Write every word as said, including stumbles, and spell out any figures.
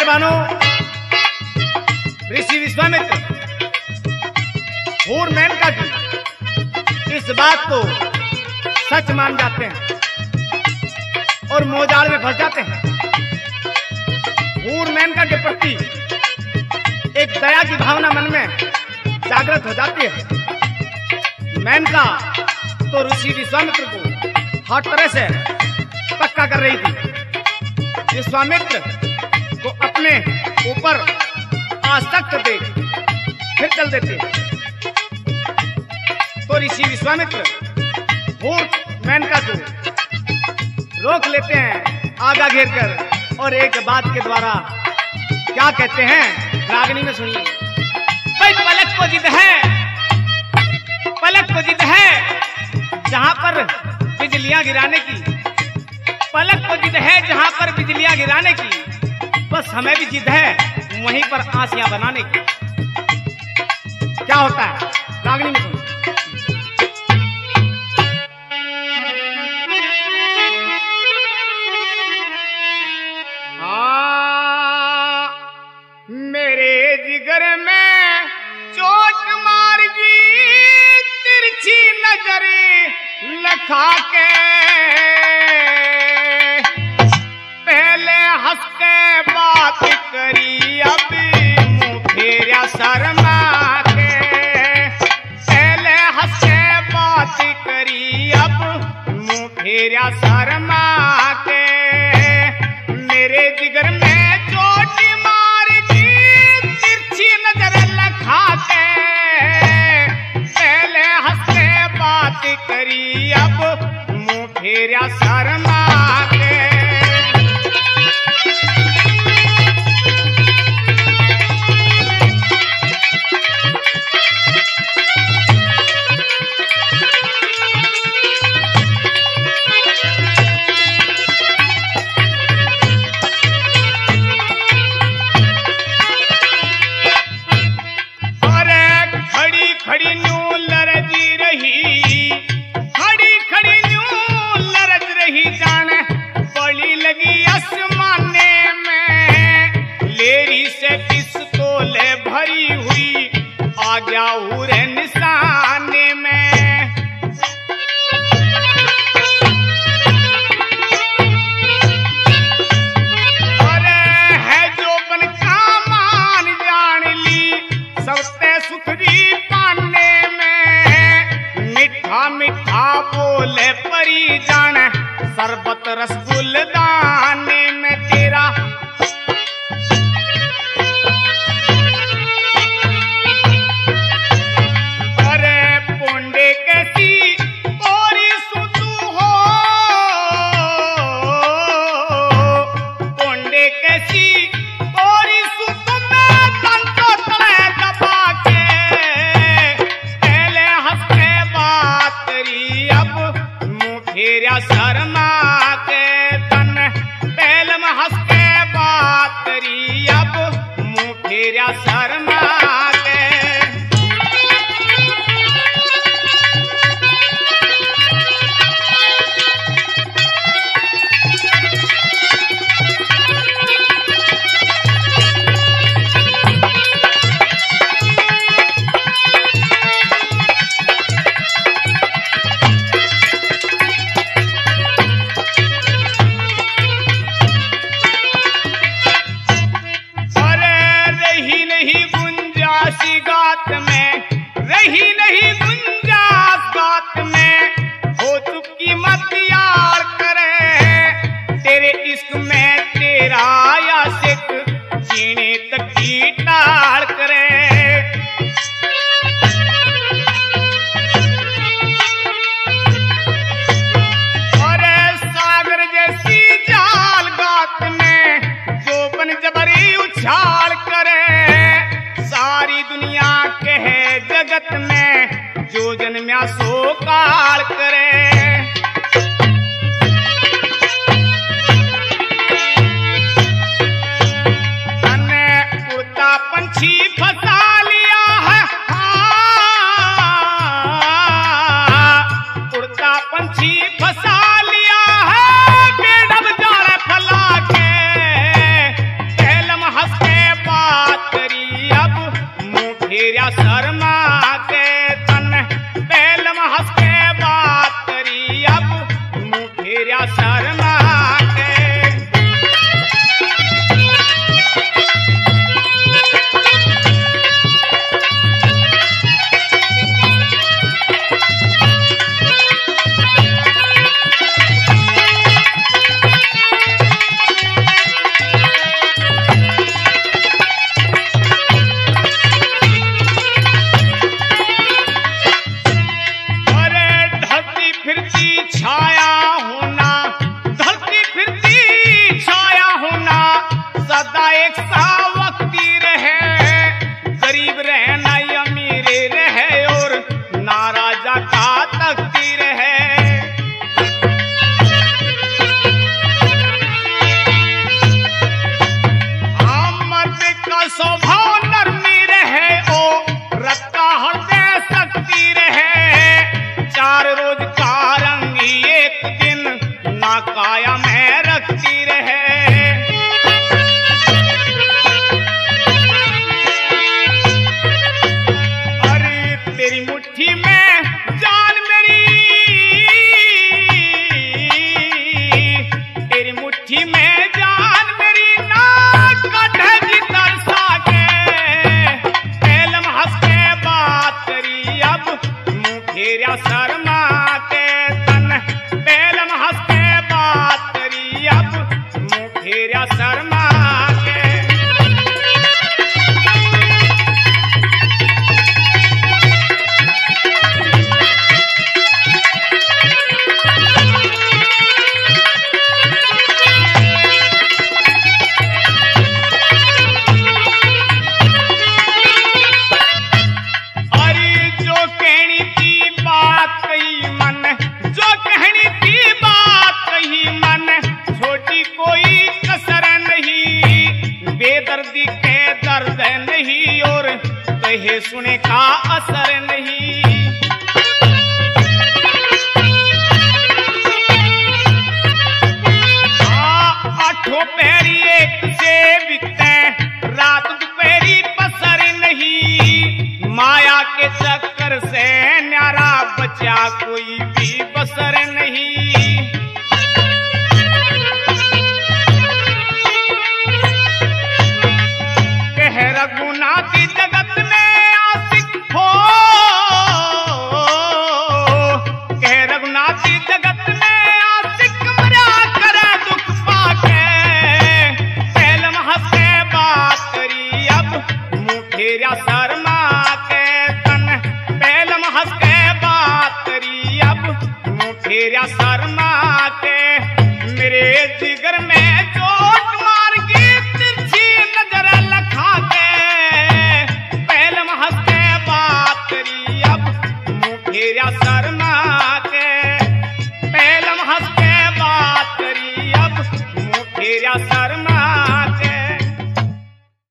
पहलवानों, ऋषि विश्वामित्र हूर मेनका की इस बात को सच मान जाते हैं और मोहजाल में फंस जाते हैं। हूर मेनका के प्रति एक दया की भावना मन में जागृत हो जाती है। मेनका तो ऋषि विश्वामित्र को हर तरह से पक्का कर रही थी। विश्वामित्र को अपने ऊपर आसक्त देख फिर चल देती है। तो ऋषि विश्वामित्र हूर मेनका को रोक लेते हैं आगा घेर कर, और एक बात के द्वारा क्या कहते हैं रागनी में सुनिए। भाई पलक को जिद है, पलक को जिद है जहां पर बिजलियां गिराने की, पलक को जिद है जहां पर बिजलियां गिराने की, बस हमें भी जिद है वहीं पर आंसियां बनाने की। क्या होता है रागनी में सुनिए। जिगर में चोट मार दी तिरछी नजर लखा के, पहले हंस के बात करी अब मुंह फेरा शर्मा के, पहले हंस के बात करी अब मुंह फेरा शर्मा के। मेरे जिगर में चोट करी अब मुंह फेरा शर्मा के। अरे खड़ी खड़ी न्यू लरजी रही, लगी आसमाने में लेरी से पिस्तौलें भरी हुई आ गया उरे निशाने में। अरे है जो बन का मान जान ली सबसे सुथरी पाने में, मिठा मिठा बोले परी जान शरबत रसगुल दाने में तेरा। अरे पोंडे कैसी ओरी सुतू हो, पोंडे कैसी ओरी सुतू में तंतो तले दबा के, पहले हंस के बात करी अब मुंह फेरा शर्मा के। तन पहले में हंस के बात करी अब मुंह फेरा शर्मा के। गात में रही नहीं गुंजास, बात में हो चुकी मत यार करे, तेरे इश्क में तेरा आशिक जीने तक की टाल करे। अरे सागर जैसी जाल गात में जो बन जबरी उछाल करे, सारी दुनिया कहे जगत में जो जन्म्या सो काल करे। तने उड़ता पंछी फंसा लिया है, उड़ता पंछी फंसा लिया है, बेडब जाल फैला के। एक सा वक्ती रहे, गरीब रहे ना अमीर रहे, और ना राजा का तख्ती रहे। मर्द का स्वभाव नरमी रहे, ओ रत्ता हृदय शक्ति रहे। चार रोज का रंगी एक दिन ना काया में रखती रहे। अरे तेरी मुट्ठी में जान मेरी, तेरी मुट्ठी में जान मेरी ना कटेगी तरसा के। पहलम हंस के बात करी अब मुंह फेरा शर्मा के तन। पहलम हंस के बात करी अब मुंह फेरा शर्मा के। अरे जो कहनी की बात कही मन, जो कहनी की बात कही मन, छोटी कोई कसर नहीं। बेदर्दी के दर्द नहीं, और कहे सुने का असर नहीं। आठों पहरी एक से बीते, रात दोपहरी पसर नहीं। माया के चक्कर से न्यारा बचा कोई भी बसर नहीं। कह रघुनाथ जगत में आशिक हो, कह रघुनाथ जगत में आशिक मरा करे दुख पाके। पहलम हंस के बात करी अब मुंह फेरा शर्मा के तन। पहलम हंस के बात करी अब मुंह फेरा शर्मा के। मेरे जिगर में